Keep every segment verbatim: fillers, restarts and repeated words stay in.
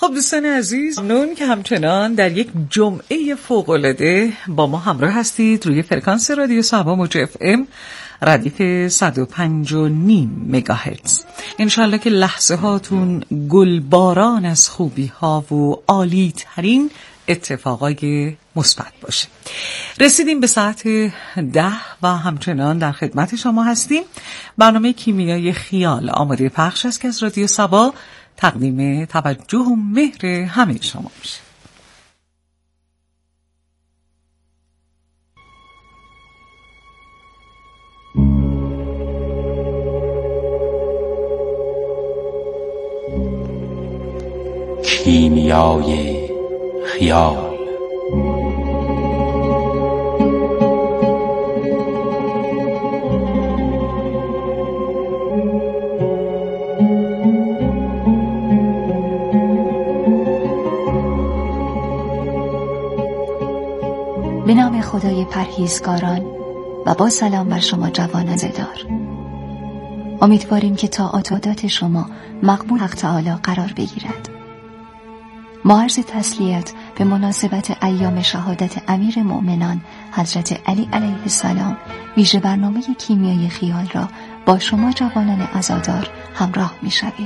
خب دوستان عزیز، ممنون که همچنان در یک جمعه فوق‌العاده با ما همراه هستید روی فرکانس رادیو صبا موج اف ام ردیف صد و پنج و نیم مگاهرتز. انشالله که لحظه هاتون گلباران از خوبی ها و عالی ترین اتفاقای مثبت باشه. رسیدیم به ساعت ده و همچنان در خدمت شما هستیم. برنامه کیمیای خیال آماده پخش است که از رادیو صبا تقدیم توجه و مهر همه شما میشه. کیمیای خیال. به نام خدای پرهیزگاران و با سلام بر شما جوانان زدار. امیدواریم که طاعات و عبادات شما مقبول حق تعالی قرار بگیرد. ما عرض تسلیت به مناسبت ایام شهادت امیر مؤمنان حضرت علی علیه السلام ویژه برنامه کیمیای خیال را با شما جوانان عزادار همراه می شویم.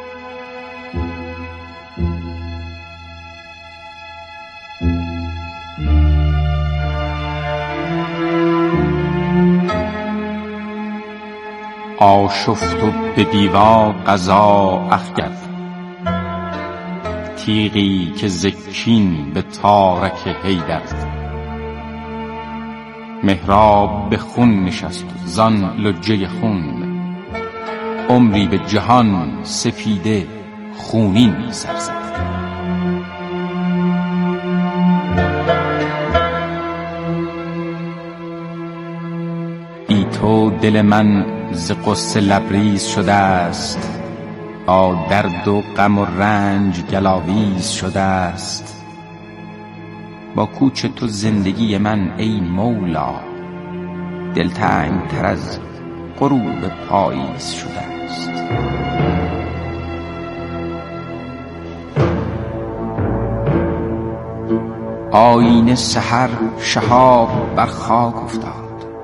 آشفت و به دیوار قضا اخگر، تیغی که زکین به تارک حیدر. محراب به خون نشست و زان لجه خون، عمری به جهان سفیده خونین سر زد. ای تو دل من ز غصه لبریز شده است، با درد و غم و رنج گلاویز شده است. با کوچ تو زندگی من ای مولا، دلتنگ تر از غروب پاییز شده است. آینه سحر شهاب بر خاک افتاد،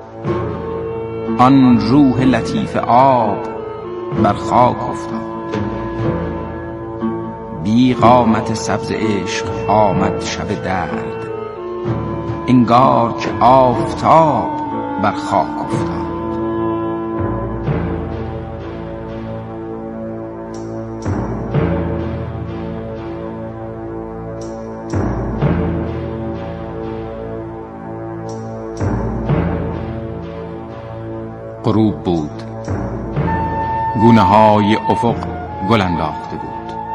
آن روح لطیف آب بر خاک افتاد. بی قامت سبز عشق آمد شب درد، انگار که آفتاب بر خاک افتاد. غروب بود، گونه های افق گل انداخته بود.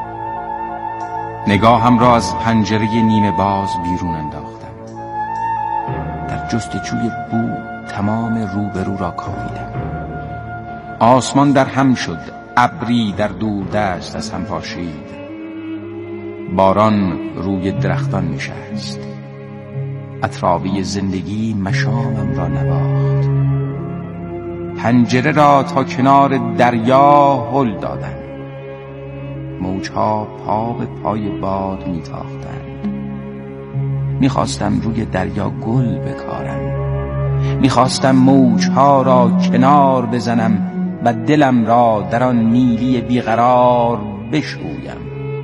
نگاهم را از پنجره نیمه باز بیرون انداختم. در جستجوی بو تمام روبرو را کاویدم. آسمان در هم شد، ابری در دور دست از هم پاشید. باران روی درختان نشست، عطرآبی زندگی مشامم را نواخت. پنجره را تا کنار دریا هل دادم. موجها پا به پای باد میتاختند. میخواستم روی دریا گل بکارم، میخواستم موجها را کنار بزنم و دلم را در آن نیلی بیقرار بشویم.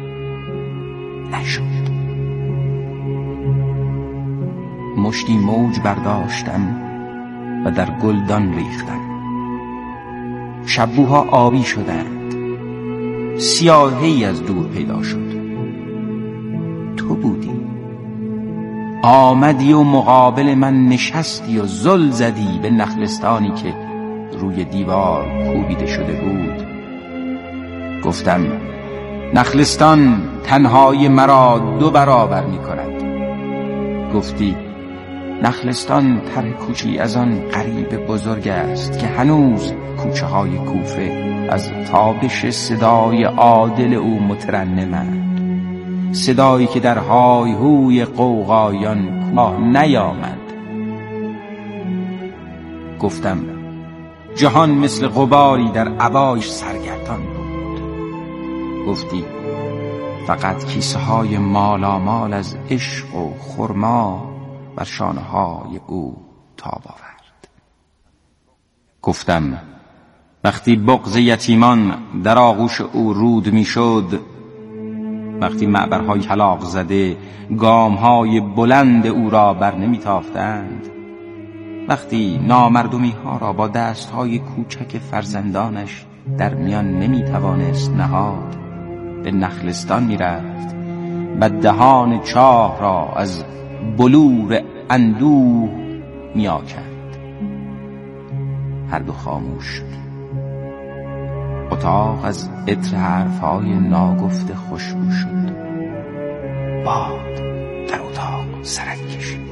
نشد. مشتی موج برداشتم و در گلدان ریختم. شبوها آبی شدند، سیاهی از دور پیدا شد. تو بودی، آمدی و مقابل من نشستی و زل زدی به نخلستانی که روی دیوار کوبیده شده بود. گفتم نخلستان تنهای مرا دو برابر می کند. گفتی نخلستان طرح کوچی از آن غریب بزرگ است که هنوز کوچه های کوفه از تابش صدای عادل او مترنمند، صدایی که در های هوی قوقایان کوتاه نیامد. گفتم جهان مثل غباری در عبایش سرگردان بود. گفتی فقط کیسه های مالامال از عشق و خرما بر شانه های او تاب آورد. گفتم وقتی بغض یتیمان در آغوش او رود می شد، وقتی معبرهای کلاغ زده گامهای بلند او را بر نمی تافتند، وقتی نامردمی ها را با دستهای کوچک فرزندانش در میان نمی توانست نهاد، به نخلستان می رفت و دهان چاه را از بلور اندوه می آکند. هر دو خاموش شد. اتاق از عطر حرفهای ناگفته خوشبو شد. باد در اتاق سرک کشید.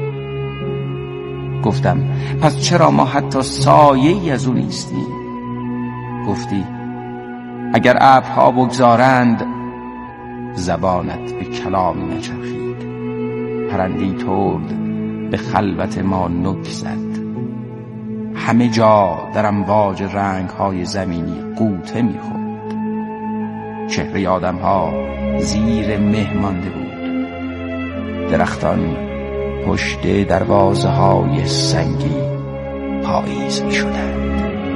گفتم پس چرا ما حتی سایه‌ای از او نیستیم؟ گفتی اگر ابرها بگذارند زبانت به کلامی نچرخید. پرنده‌ای ترد به خلوت ما نک زد. همه جا در امواج رنگ‌های زمینی غوطه می‌خورد. چهره آدم‌ها زیر مه مانده بود. درختان پشت دروازه‌های سنگی پاییز می‌شدند.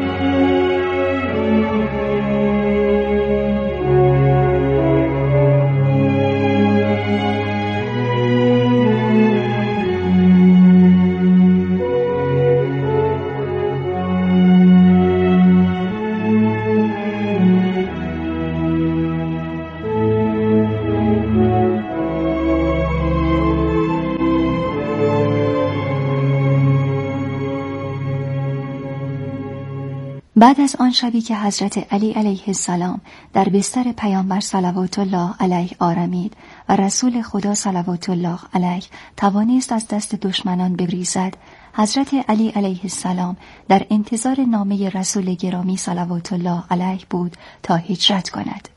بعد از آن شبی که حضرت علی علیه السلام در بستر پیامبر صلوات الله علیه آرامید و رسول خدا صلوات الله علیه توانست از دست دشمنان بگریزد، حضرت علی علیه السلام در انتظار نامه رسول گرامی صلوات الله علیه بود تا هجرت کند.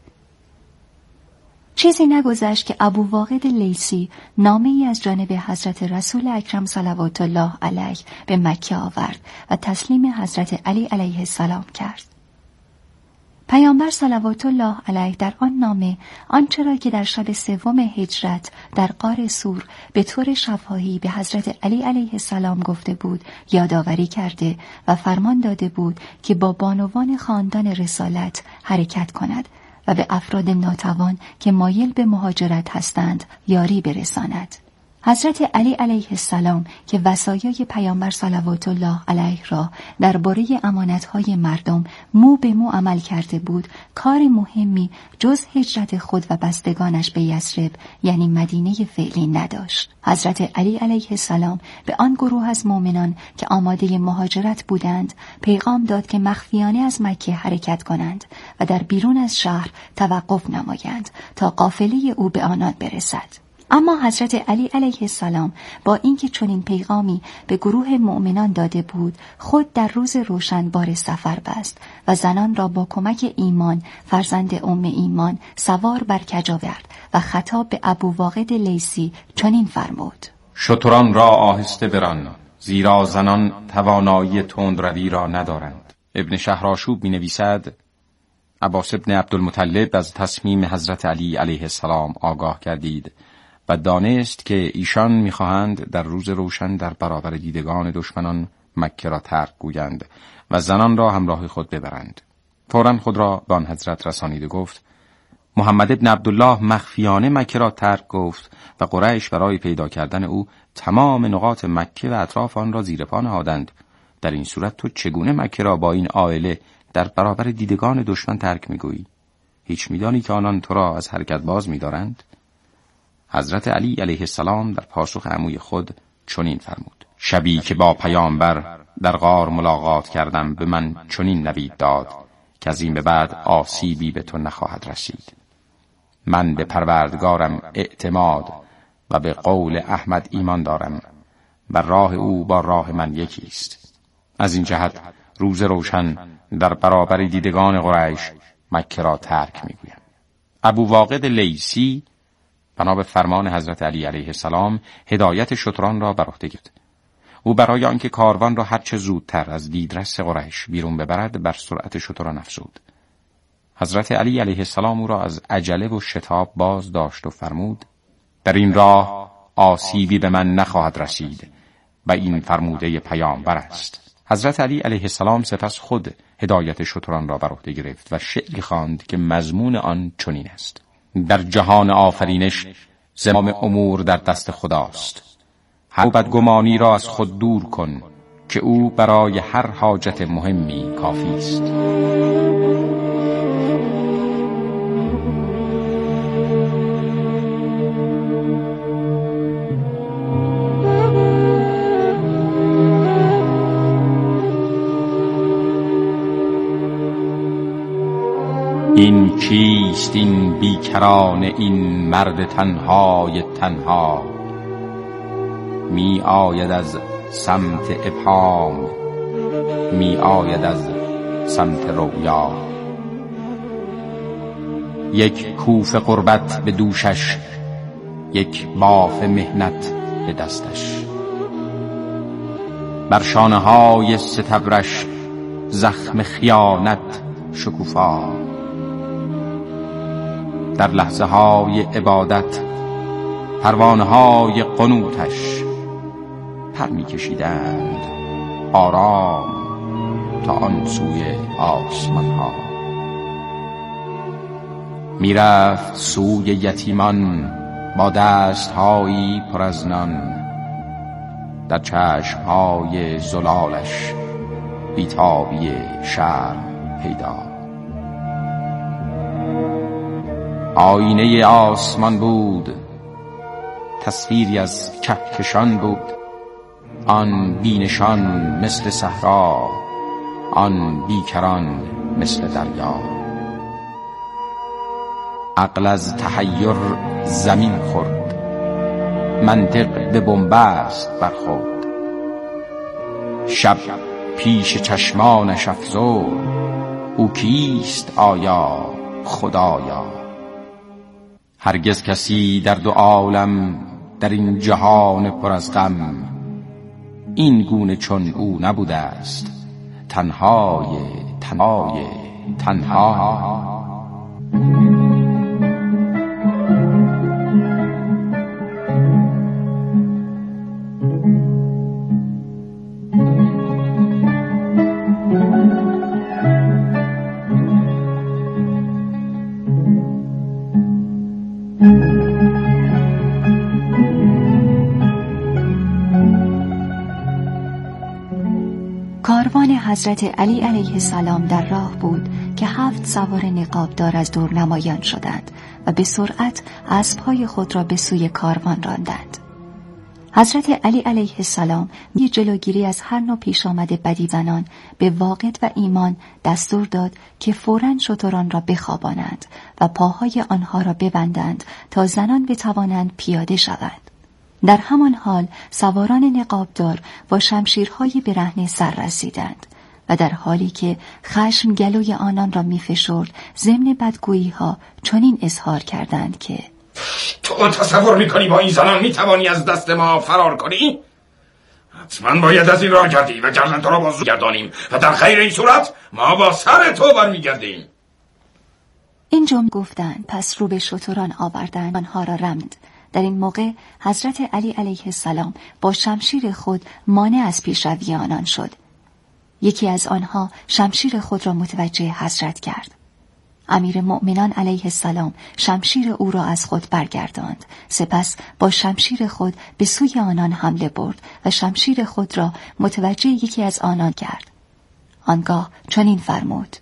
چیزی نگذشت که ابو واقد لیثی نامه‌ای از جانب حضرت رسول اکرم صلوات الله علیه به مکه آورد و تسلیم حضرت علی علیه السلام کرد. پیامبر صلوات الله علیه در آن نامه آنچه را که در شب سوم هجرت در غار سور به طور شفاهی به حضرت علی علیه السلام گفته بود یادآوری کرده و فرمان داده بود که با بانوان خاندان رسالت حرکت کند و به افراد ناتوان که مایل به مهاجرت هستند یاری برساند. حضرت علی علیه السلام که وصایای پیامبر صلوات الله علیه را درباره امانت‌های مردم مو به مو عمل کرده بود، کار مهمی جز هجرت خود و بستگانش به یثرب یعنی مدینه فعلی نداشت. حضرت علی علیه السلام به آن گروه از مؤمنان که آماده مهاجرت بودند پیغام داد که مخفیانه از مکه حرکت کنند و در بیرون از شهر توقف نمایند تا قافله او به آنان برسد. اما حضرت علی علیه السلام با اینکه چنین پیغامی به گروه مؤمنان داده بود، خود در روز روشن بار سفر بست و زنان را با کمک ایمان فرزند ام ایمان سوار بر کج آورد و خطاب به ابو واقد لیثی چنین فرمود: شتران را آهسته بران، زیرا زنان توانایی تندروی را ندارند. ابن شهرآشوب می نویسد عباس ابن عبدالمطلب از تصمیم حضرت علی علیه السلام آگاه گردید و دانست که ایشان می‌خواهند در روز روشن در برابر دیدگان دشمنان مکه را ترک گویند و زنان را همراه خود ببرند. فوراً خود را به آن حضرت رسانید و گفت محمد ابن عبدالله مخفیانه مکه را ترک گفت و قریش برای پیدا کردن او تمام نقاط مکه و اطراف آن را زیر پا نهادند. در این صورت تو چگونه مکه را با این عائله در برابر دیدگان دشمن ترک می‌گویی؟ هیچ می‌دانی که آنان تو را از حرکت باز می‌دارند؟ حضرت علی علیه السلام در پاسخ عموی خود چنین فرمود: شبی که با پیامبر در غار ملاقات کردم به من چنین نوید داد که از این به بعد آسیبی به تو نخواهد رسید. من به پروردگارم اعتماد و به قول احمد ایمان دارم و راه او با راه من یکی است. از این جهت روز روشن در برابر دیدگان قریش مکه را ترک میگویم. ابو واقد لیثی بنا به فرمان حضرت علی علیه السلام هدایت شتران را بر عهده گرفت. او برای آنکه کاروان را هرچه زودتر از دیدرس قریش بیرون ببرد بر سرعت شتران افزود. حضرت علی علیه السلام او را از عجله و شتاب باز داشت و فرمود: در این راه آسیبی به من نخواهد رسید و این فرموده پیامبر است. حضرت علی علیه السلام سپس خود هدایت شتران را بر عهده گرفت و شعری خواند که مضمون آن چنین است: در جهان آفرینش زمام امور در دست خداست. هر بدگمانی را از خود دور کن که او برای هر حاجت مهمی کافی است. این کیست این بیکران این مرد تنهای تنها؟ می آید از سمت ابهام، می آید از سمت رویا. یک کوف غربت به دوشش، یک باف مهنت به دستش. بر شانه های ستبرش زخم خیانت شکوفا. در لحظه های عبادت پروانه های قنوتش پر می کشیدند آرام تا آن سوی آسمان ها. می رفت سوی یتیمان با دست هایی پر از نان. در چشم های زلالش بیتابی شرم پیدا. آینه آسمان بود، تصویری از کهکشان بود. آن بینشان مثل صحرا، آن بیکران مثل دریا. عقل از تحیر زمین خورد، منطق به بنبست برخورد. شب پیش چشمانش افزود، او کیست آیا خدایا؟ هرگز کسی در دو عالم در این جهان پر از غم این گونه چون او نبوده است. تنهای تنهای تنها. کاروان حضرت علی علیه السلام در راه بود که هفت سوار نقابدار از دور نمایان شدند و به سرعت اسب‌های خود را به سوی کاروان راندند. حضرت علی علیه السلام یه جلوگیری از هر نوع پیش آمده بدیزنان به واقد و ایمان دستور داد که فوراً شتران را بخوابانند و پاهای آنها را ببندند تا زنان بتوانند پیاده شوند. در همان حال سواران نقابدار با شمشیرهای برهنه سر رسیدند و در حالی که خشم گلوی آنان را می‌فشرد ضمن بدگویی‌ها چنین اظهار کردند که تو تصور می‌کنی با این زنان می‌توانی از دست ما فرار کنی؟ حتما باید از این راه گردی و گردن تو را بازو گردانیم و در خیر این صورت ما با سر تو برمیگردیم. این جمله گفتند، پس رو به شتران آوردند، آنها را رمد. در این موقع حضرت علی علیه السلام با شمشیر خود مانع از پیشروی آنان شد. یکی از آنها شمشیر خود را متوجه حضرت کرد. امیر مؤمنان علیه السلام شمشیر او را از خود برگرداند. سپس با شمشیر خود به سوی آنان حمله برد و شمشیر خود را متوجه یکی از آنان کرد. آنگاه چنین فرمود: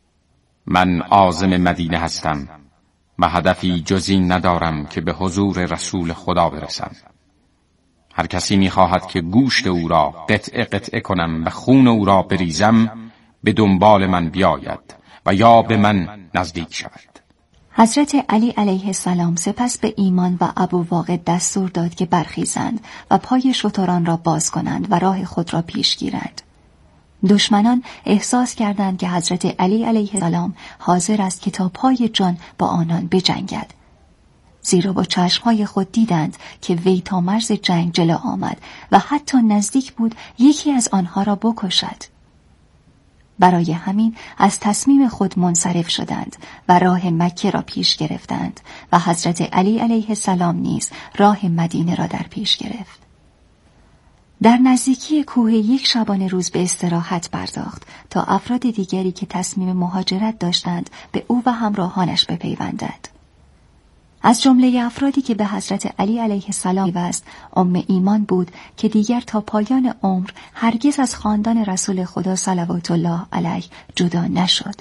من عازم مدینه هستم و هدفی جز این ندارم که به حضور رسول خدا برسم. هر کسی می‌خواهد که گوشت او را قطعه قطعه کنم و خون او را بریزم به دنبال من بیاید و یا به من نزدیک شود. حضرت علی علیه السلام سپس به ایمان و ابو واقد دستور داد که برخیزند و پای شتران را باز کنند و راه خود را پیش گیرند. دشمنان احساس کردند که حضرت علی علیه السلام حاضر است که تا پای جان با آنان بجنگد، زیرا با چشمهای خود دیدند که وی تا مرز جنگ جلو آمد و حتی نزدیک بود یکی از آنها را بکشد. برای همین از تصمیم خود منصرف شدند و راه مکه را پیش گرفتند و حضرت علی علیه السلام نیز راه مدینه را در پیش گرفت. در نزدیکی کوه یک شبانه روز به استراحت پرداخت تا افراد دیگری که تصمیم مهاجرت داشتند به او و همراهانش بپیوندند. از جمله افرادی که به حضرت علی علیه السلام پیوست ام ایمان بود که دیگر تا پایان عمر هرگز از خاندان رسول خدا صلوات الله علیه جدا نشد.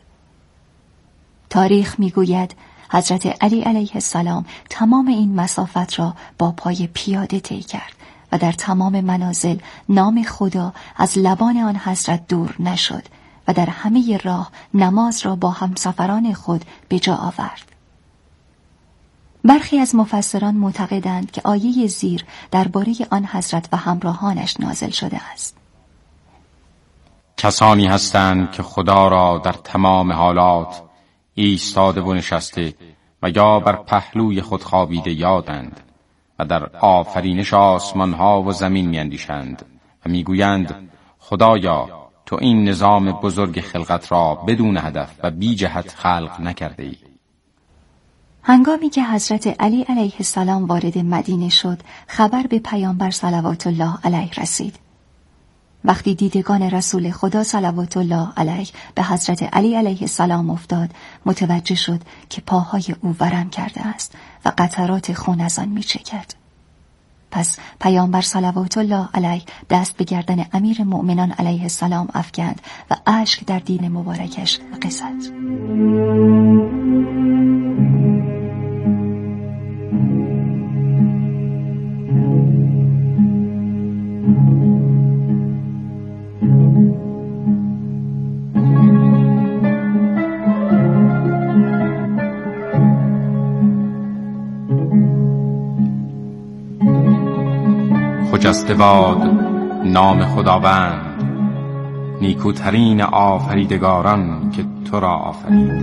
تاریخ میگوید حضرت علی علیه السلام تمام این مسافت را با پای پیاده طی کرد و در تمام منازل نام خدا از لبان آن حضرت دور نشد و در همه راه نماز را با همسفران خود به جا آورد. برخی از مفسران معتقدند که آیه زیر درباره آن حضرت و همراهانش نازل شده است. کسانی هستند که خدا را در تمام حالات ایستاده و نشسته و یا بر پهلوی خود خوابیده یادند و در آفرینش آسمانها و زمین میاندیشند و میگویند خدایا تو این نظام بزرگ خلقت را بدون هدف و بی جهت خلق نکرده ای. هنگامی که حضرت علی علیه السلام وارد مدینه شد، خبر به پیامبر صلوات الله علیه رسید. وقتی دیدگان رسول خدا صلوات الله علیه به حضرت علی علیه السلام افتاد، متوجه شد که پاهای او ورم کرده است و قطرات خون از آن می‌چکد. پس پیامبر صلوات الله علیه دست به گردن امیر مؤمنان علیه السلام افکند و اشک در دین مبارکش قصد. خجسته باد نام خداوند، نیکوترین آفریدگاران که تو را آفرید.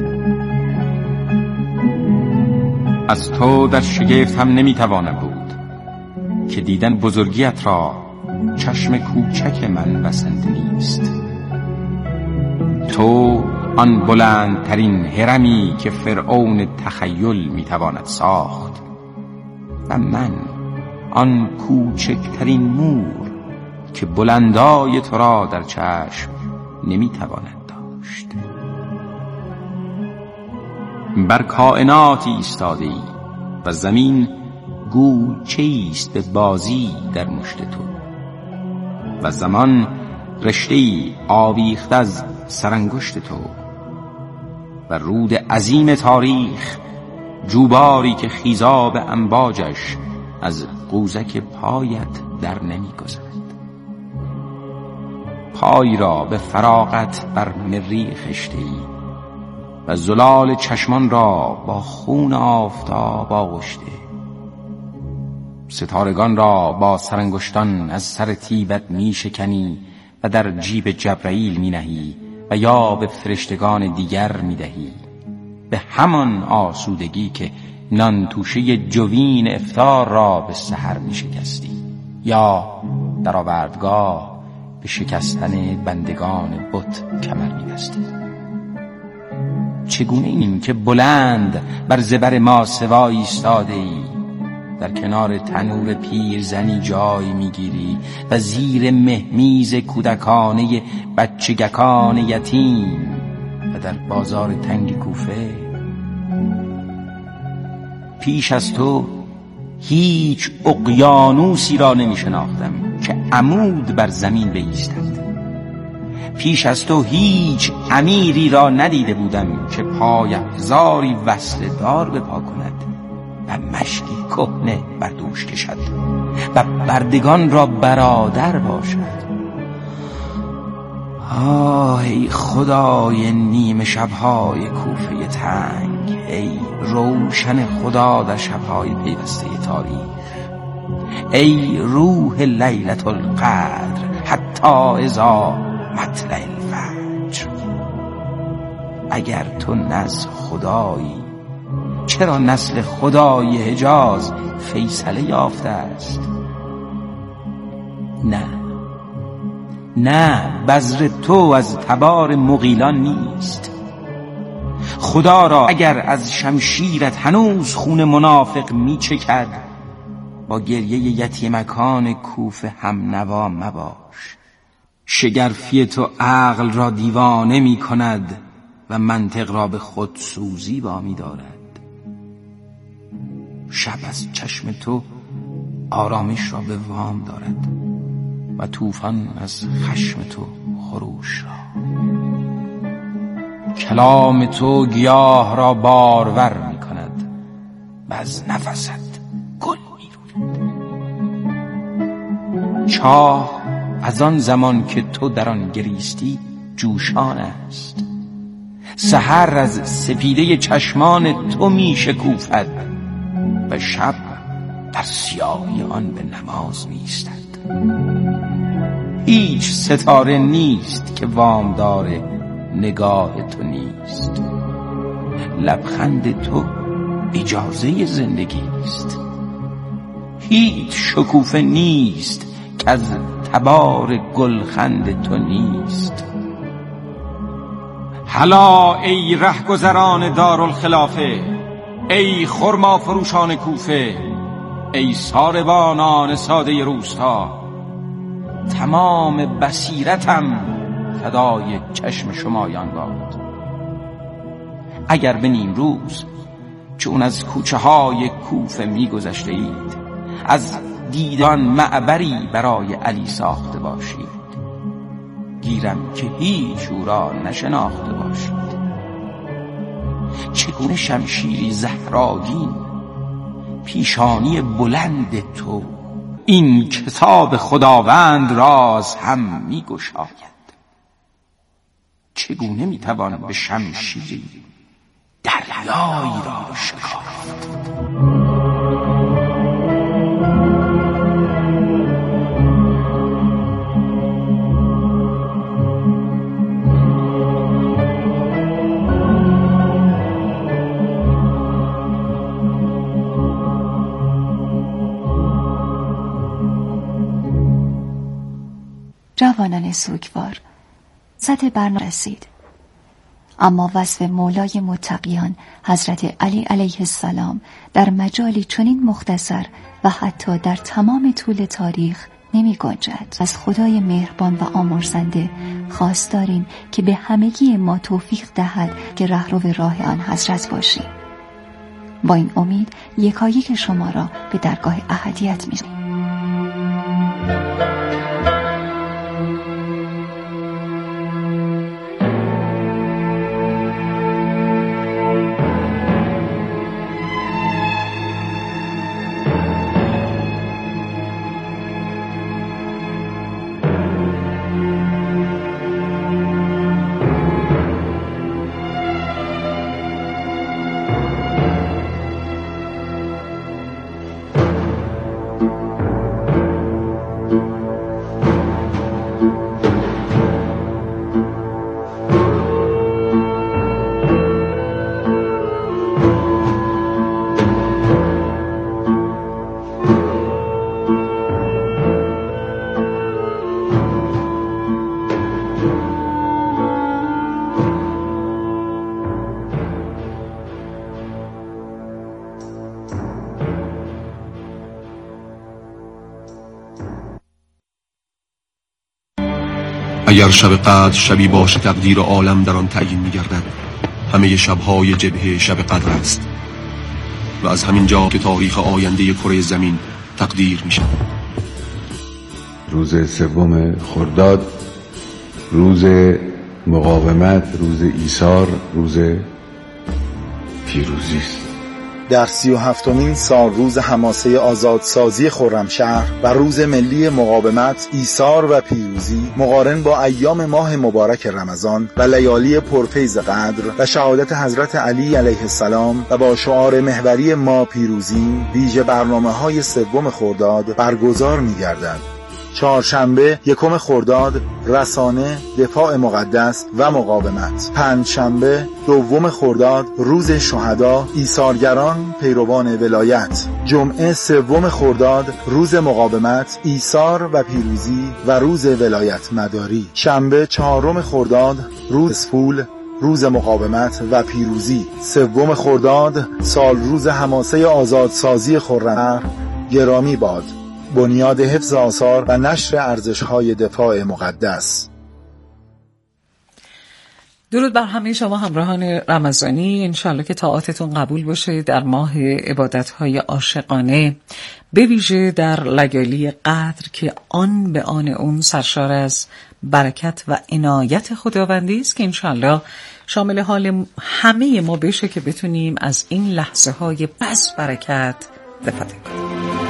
از تو در شگفت هم نمیتوانم بود که دیدن بزرگیت را چشم کوچک من بسنده نیست. تو آن بلندترین هرمی که فرعون تخیل میتواند ساخت و من آن کوچکترین مور که بلندای تو را در چشم نمیتواند داشت. بر کائنات ایستاده‌ای و زمین گوچه‌ای است به بازی در مشت تو و زمان رشته‌ای آویخته از سرانگشت تو و رود عظیم تاریخ جوباری که خیزاب امواجش از قوزک پایت در نمی گذرد. پای را به فراغت بر مریخ خشته‌ای و زلال چشمان را با خون آفتاب آغشته. ستارگان را با سرانگشتان از سر تیبت می شکنی و در جیب جبرائیل می نهی و یا به فرشتگان دیگر می دهی، به همان آسودگی که نان توشه جوین افطار را به سحر می شکستی یا در آوردگاه به شکستن بندگان بت کمر می بستی. چگونه این که بلند بر زبر ما سوا ایستاده ای، در کنار تنور پیر زنی جای میگیری و زیر مهمیز کودکانه بچگکان یتیم و در بازار تنگ کوفه پیش از تو هیچ اقیانوسی را نمی شناختم که عمود بر زمین بایستد. پیش از تو هیچ امیری را ندیده بودم که پای افزاری وصل دار بپا کند و مشکی کهنه بر دوش کشد و بردگان را برادر باشد. آه ای خدای نیمه شبهای کوفه تنگ، ای روشن خدا در شبهای پیوسته تاریخ، ای روح لیلة القدر حتی اذا مطلع الفجر. اگر تو نزد خدایی، چرا نسل خدای حجاز فیصله یافته است؟ نه، نه بذر تو از تبار مغیلان نیست. خدا را اگر از شمشیرت هنوز خون منافق می چکد، با گریه یتیمکان کوفه هم نوا مباش. شگرفی تو عقل را دیوانه می کند و منطق را به خود سوزی وامی دارد. شب از چشم تو آرامش را به وام دارد و طوفان از خشم تو خروش را. کلام تو گیاه را بارور می کند و از نفست گل می روید. چاه از آن زمان که تو در آن گریستی جوشان است. سحر از سپیده چشمان تو می شکوفد و شب در سیاهی آن به نماز می ایستد. هیچ ستاره نیست که وامدار نگاه تو نیست. لبخند تو اجازه زندگی است. هیچ شکوفه نیست که از تبار گلخند تو نیست. هلا ای رهگذران دارالخلافه، ای خرما فروشان کوفه، ای ساربانان ساده روستا، تمام بصیرتم فدای چشم شمایان باد. اگر به نیم روز چون از کوچه های کوفه می گذشته اید، از دیدان معبری برای علی ساخته باشید، گیرم که هیچ او را نشناخته باشید. چگونه شمشیری زهراگین پیشانی بلند تو این کتاب خداوند راز هم می گشاید. چگونه می توان به شمشیری دریایی را شکافت؟ جوانان سوگوار، سطح برنامه رسید، اما وصف مولای متقیان حضرت علی علیه السلام در مجالی چنین مختصر و حتی در تمام طول تاریخ نمی گنجد. از خدای مهربان و آمرزنده خواست داریم که به همگی ما توفیق دهد که رهرو راه آن حضرت باشیم. با این امید یکایک شما را به درگاه احدیت می بریم. اگر شب قدر شبی باشه تقدیر عالم در آن تعیین می‌گردد، همه شب‌های جبهه شب قدر است و از همین جا که تاریخ آینده کره زمین تقدیر می‌شود. روز سوم خرداد، روز مقاومت، روز ایثار، روز پیروزی است. در سی و هفتمین سال روز حماسه آزادسازی خرمشهر و روز ملی مقاومت، ایثار و پیروزی، مقارن با ایام ماه مبارک رمضان و لیالی پرفیض قدر و شهادت حضرت علی علیه السلام و با شعار محوری ما پیروزی، ویژه برنامه‌های سوم خرداد برگزار می‌گردد. چهارشنبه یکم خرداد، رسانه، دفاع مقدس و مقاومت. پنجشنبه دوم خرداد، روز شهدا، ایثارگران، پیروان ولایت. جمعه سوم خرداد روز مقاومت، ایثار و پیروزی و روز ولایت مداری. شنبه چهارم خرداد روز فول، روز مقاومت و پیروزی. سوم خرداد سال روز حماسه آزادسازی خرمشهر. گرامی باد بنیاد حفظ آثار و نشر ارزش‌های دفاع مقدس. درود بر همه شما همراهان رمضانی. انشالله که طاعاتتون قبول باشه در ماه عبادت‌های عاشقانه، به ویژه در لیالی قدر که آن به آن اون سرشار از برکت و عنایت خداوندی است، که انشالله شامل حال همه ما بشه که بتونیم از این لحظه های بس برکت استفاده کنیم.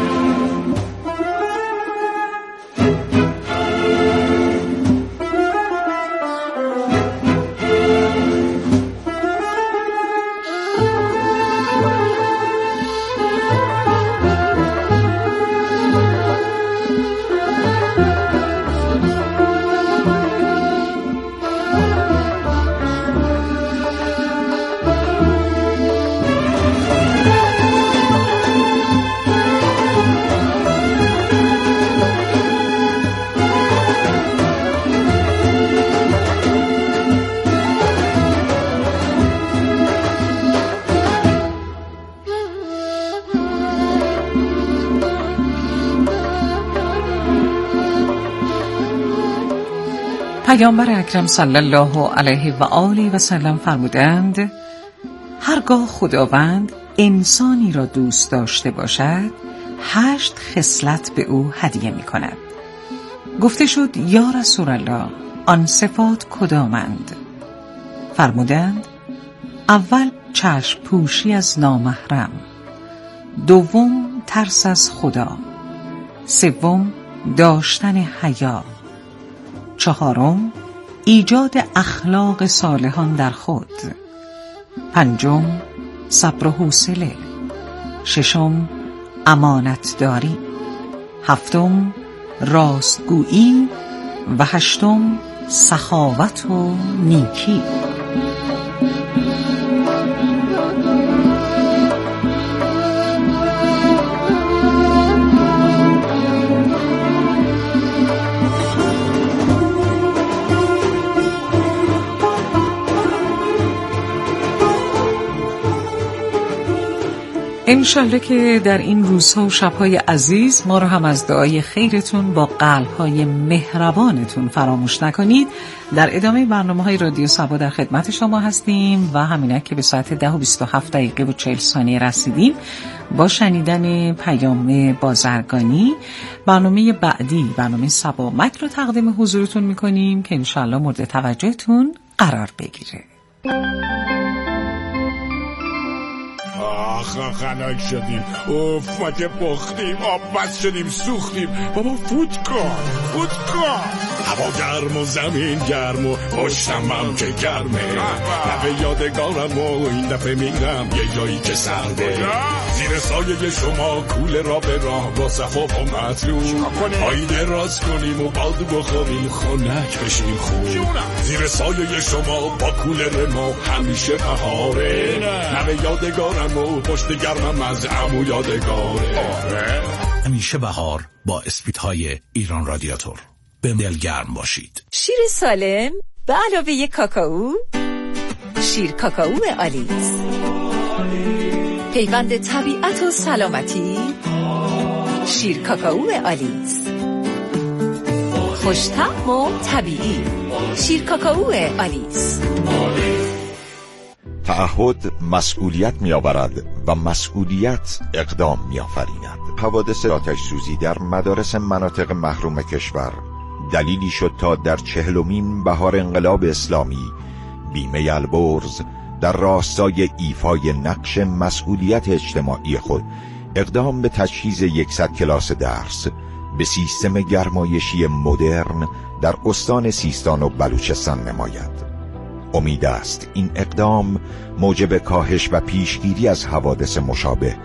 پیامبر اکرم صلی الله علیه و آله و سلم فرمودند: هرگاه خداوند انسانی را دوست داشته باشد، هشت خصلت به او هدیه می کند. گفته شد: یا رسول الله، آن صفات کدامند؟ فرمودند: اول چشم پوشی از نامحرم، دوم ترس از خدا، سوم داشتن حیا، چهارم ایجاد اخلاق صالحان در خود، پنجم صبر و حوصله، ششم امانت داری، هفتم راستگویی و هشتم سخاوت و نیکی. انشالله که در این روزها و شبهای عزیز ما رو هم از دعای خیرتون با قلبهای مهربانتون فراموش نکنید. در ادامه برنامه‌های رادیو صبا در خدمت شما هستیم و همینک که به ساعت ده و بیست و هفت دقیقه و چهل ثانیه رسیدیم با شنیدن پیام بازرگانی. برنامه بعدی، برنامه صبا مک رو تقدیم حضورتون میکنیم که انشالله مورد توجهتون قرار بگیره. آخ خنک شدیم، اوف ما که پختیم، آب بس شدیم، سوختیم. بابا فوت کن فوت کن، هوا گرم و زمین گرم و پشتم هم که گرمه. لبه یادگارم و این دفعه میرم یه جایی که سرده، زیر سایه شما کوله را به راه با صفا و مطلوب، آیده راست کنیم و بادو بخوریم، خنک بشیم خوب. زیر سایه شما با کوله ما همیشه بهاره، لبه یادگارم و پشت گرمم از عمو یادگاره. همیشه بهار با اسپیدهای ایران رادیاتور. به دلگرم باشید. شیر سالم به علاوه یک کاکائو، شیر کاکائو آلیس، پیوند طبیعت و سلامتی. شیر کاکائو آلیس، خوش‌طعم و طبیعی. شیر کاکائو آلیس. تعهد مسئولیت می‌آورد و مسئولیت اقدام می‌آفریند. حوادث آتش سوزی در مدارس مناطق محروم کشور دلیلی شد تا در چهلمین بهار انقلاب اسلامی بیمه البرز در راستای ایفای نقش مسئولیت اجتماعی خود اقدام به تجهیز یکصد کلاس درس به سیستم گرمایشی مدرن در استان سیستان و بلوچستان نماید. امید است این اقدام موجب کاهش و پیشگیری از حوادث مشابه